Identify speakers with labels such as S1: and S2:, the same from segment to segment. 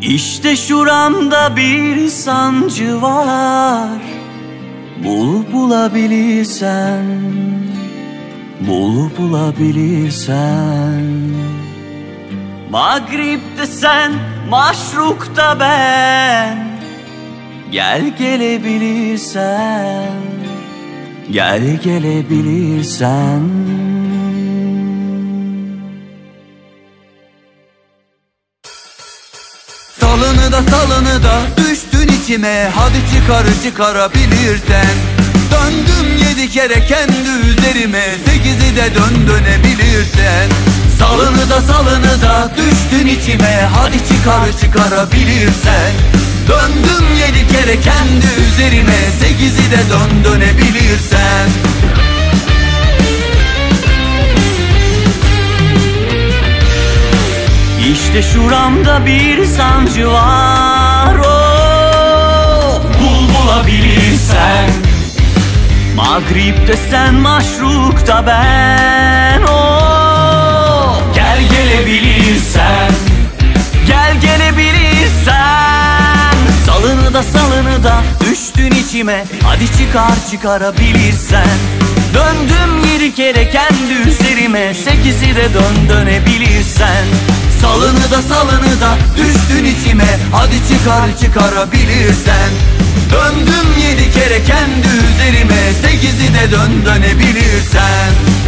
S1: İşte şuramda bir sancı var. Bul bulabilirsen, bul bulabilirsen. Mağrip'te sen, Maşruk'ta ben. Gel gelebilirsen, gel gelebilirsen.
S2: Salını da düştün içime. Hadi çıkarabilirsen. Döndüm 7 kere kendi üzerime. 8'i de dönebilirsen. Salını da düştün içime. Hadi çıkarabilirsen. Döndüm 7 kere kendi üzerime. 8'i de dönebilirsen.
S1: İşte şuramda bir sancı var. Oh, bul bulabilirsen. Mağrip'te sen, Maşruk'ta ben. Oh, gel gelebilirsen, gel gelebilirsen. Salını da düştün içime. Hadi çıkarabilirsen. Döndüm 7 kere kendi üzerime. 8'i de dönebilirsen. Salını da düştün içime. Hadi çıkarabilirsen. Döndüm 7 kere kendi üzerime. 8'i de dönebilirsen.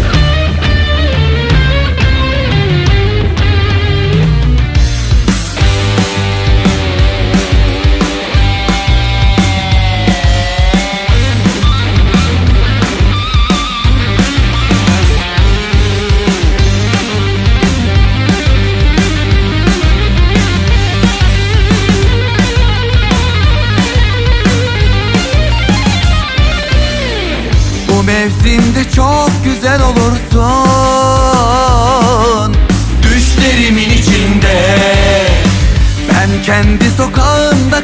S1: Bu mevsimde çok güzel olursun. Düşlerimin içinde. Ben kendi sokağımda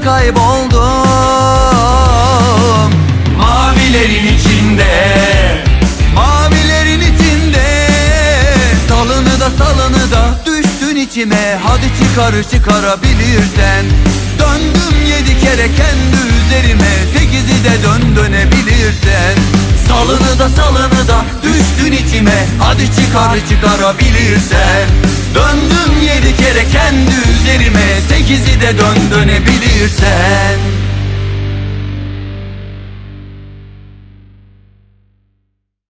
S1: kayboldum. Mavilerin içinde. Mavilerin içinde. Salını da düştün içime. Hadi çıkarabilirsen. Döndüm 7 kere kendi üzerime. 8'i de dönebilirsen. Salını da düştün içime. Hadi çıkarabilirsen. Döndüm 7 kere kendi üzerime. 8'i de dönebilirsen.